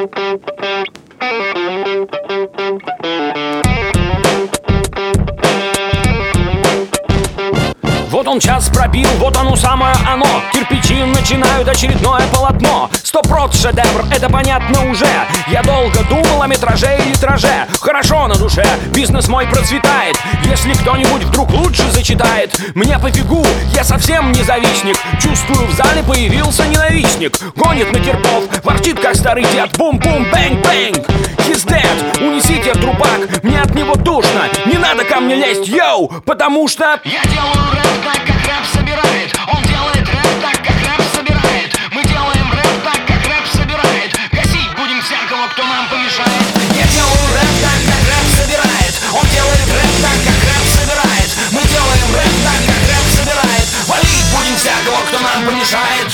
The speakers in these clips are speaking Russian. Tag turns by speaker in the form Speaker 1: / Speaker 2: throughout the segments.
Speaker 1: Вот он час пробил, вот оно самое оно. Кирпичи начинают очередное полотно. 100% шедевр, это понятно уже. Я долго думал о метраже и литраже. Хорошо на душе, бизнес мой процветает. Если кто-нибудь вдруг лучше зачитает, мне пофигу, я совсем не завистник. Чувствую, в зале появился ненавистник. Гонит на кирпов, ворчит как старый дед. Бум-бум, бэнг-бэнг, he's dead. Унесите трупак, мне от него душно. Не надо ко мне лезть, йоу, потому что
Speaker 2: я делаю рэп так, как рэп собирает. Он делает рэп так, как рэп собирает. Мы делаем рэп так, как рэп собирает. Гасить будем всякого, кто нам помешает. Я делаю рэп так, как рэп собирает. Он делает рэп так, как рэп собирает. Мы делаем рэп так, как рэп собирает. Валить будем всякого, кто нам помешает.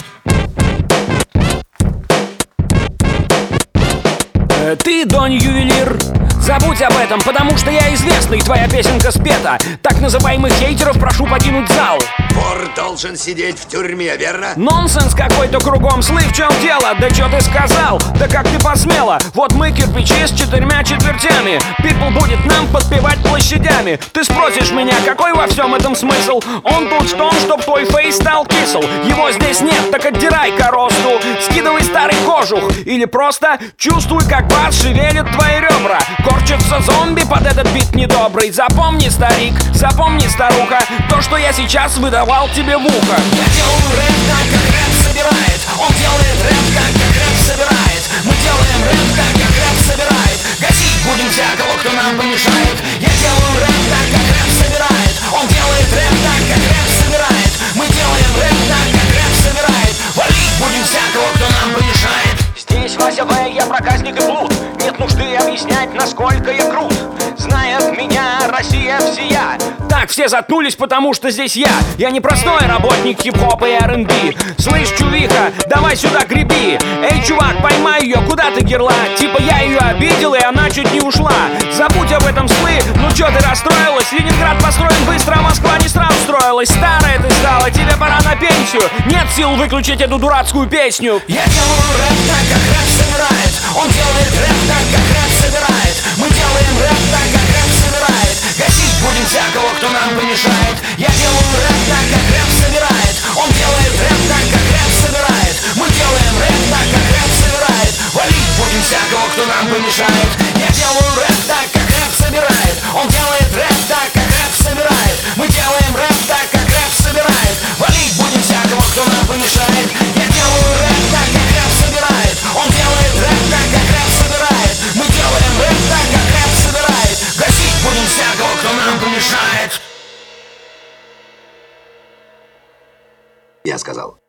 Speaker 1: Ты, Донь Ювелир, забудь об этом, потому что я известный, твоя песенка спета. Так называемых хейтеров прошу покинуть зал.
Speaker 3: Вор должен сидеть в тюрьме, верно?
Speaker 1: Нонсенс какой-то кругом, слы, в чем дело? Да чё ты сказал? Да как ты посмела? Вот мы кирпичи с 4 четвертями. People будет нам подпевать площадями. Ты спросишь меня, какой во всем этом смысл? Он тут в том, чтоб твой фейс стал кисел. Его здесь нет, так отдирай коросту. Скидывай старый кожух. Или просто чувствуй, как бас шевелит твои ребра. Корчится зомби под этот бит недобрый. Запомни, старик, запомни, старуха, то, что я сейчас выдавал тебе в ухо.
Speaker 2: Я делаю рэп так, как рэп собирает. Он делает рэп так, как рэп собирает. Мы делаем рэп так, как рэп собирает. Гасить будем всякого, кто нам помешает. Я делаю рэп так, как рэп собирает. Он делает рэп так, как рэп собирает. Мы делаем рэп так, как рэп собирает. Валить будем всякого, кто нам помешает.
Speaker 1: Здесь Вася В, я проказник и плут. Нет нужды объяснять, насколько я крут. Знает меня Россия всея. Так, все заткнулись, потому что здесь я. Я не простой работник хип-хопа и R&B. Слышь, чувиха, давай сюда греби. Эй, чувак, поймай ее, куда ты, герла? Типа я ее обидел, и она чуть не ушла. Забудь об этом, слы, ну чё ты расстроилась? Ленинград построен быстро, а Москва не сразу строилась. Старая ты стала, тебе пора на пенсию. Нет сил выключить эту дурацкую песню.
Speaker 2: Я делаю рэп так, как рэп собирает. Он делает рэп так, как рэп собирает. Мы делаем рэп так, как рэп собирает. Гасить будем всякого, кто нам помешает. Я делаю рэп так, как рэп собирает. Он делает рэп так, как рэп собирает. Мы делаем рэп так, как рэп собирает. Валить будем всякого, кто нам помешает. Я делаю рэп так, как рэп собирает. Он делает рэп так, как рэп собирает. Мы делаем рэп так, как рэп собирает. Валить будем всякого, кто нам помешает. Я делаю рэп так, как рэп собирает. Он делает рэп так, как рэп собирает. Мы делаем рэп так, как рэп собирает. Гасить будем всякого, кто нам помешает.
Speaker 3: Я сказал.